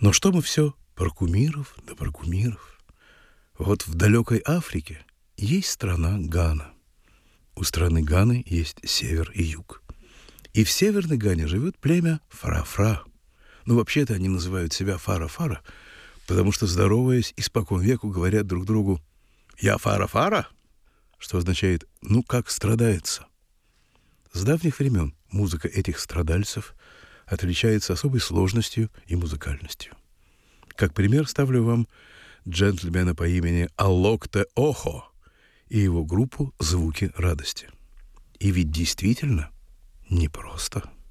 Но что мы все про кумиров да про кумиров? Вот в далекой Африке есть страна Гана. У страны Ганы есть север и юг. И в северной Гане живет племя Фара-Фра. Ну, вообще-то они называют себя Фара-Фара, потому что, здороваясь, испокон веку говорят друг другу «Я Фара-Фара», что означает «ну, как страдается». С давних времен музыка этих страдальцев отличается особой сложностью и музыкальностью. Как пример ставлю вам джентльмена по имени Алокте Охо и его группу «Звуки радости». И ведь действительно непросто.